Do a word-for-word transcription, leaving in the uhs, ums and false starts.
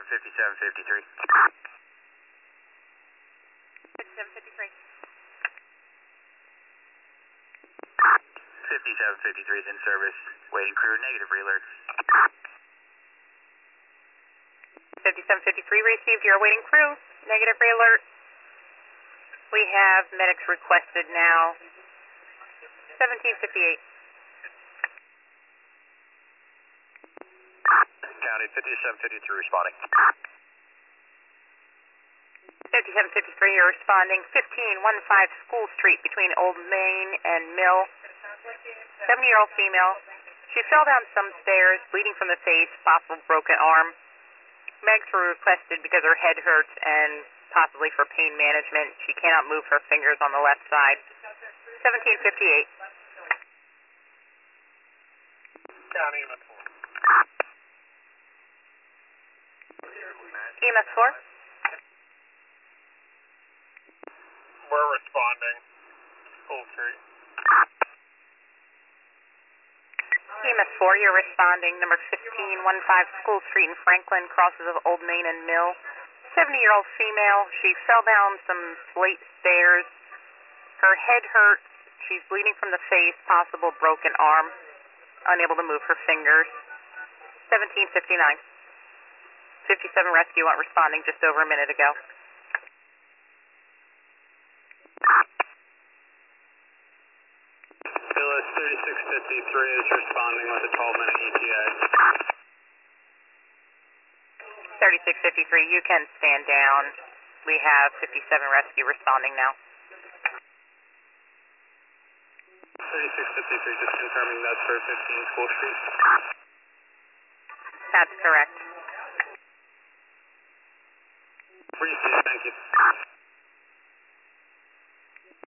fifty-seven fifty-three. fifty-seven fifty-three. fifty-seven fifty-three is in service. Waiting crew, negative realert. fifty-seven fifty-three received, you're awaiting crew. Negative realert. We have medics requested now. seventeen fifty-eight. County fifty-seven fifty-three responding. fifty-seven fifty-three, you're responding. fifteen fifteen School Street between Old Main and Mill. seventy-year-old female. She fell down some stairs, bleeding from the face, possible broken arm. Medics were requested because her head hurts and possibly for pain management. She cannot move her fingers on the left side. seventeen fifty-eight. County E M S four. E M S four? We're responding. School Street. E M S four, you're responding. Number fifteen fifteen School Street in Franklin, crosses of Old Main and Mill. seventy-year-old female. She fell down some slate stairs. Her head hurts. She's bleeding from the face, possible broken arm. Unable to move her fingers. seventeen fifty-nine. fifty-seven rescue went responding just over a minute ago. Phyllis thirty-six fifty-three is responding with a twelve minute E T A. thirty-six fifty-three, you can stand down. We have fifty-seven rescue responding now. thirty-six fifty-three, just confirming that's for fifteen School Street. That's correct. Received, thank you.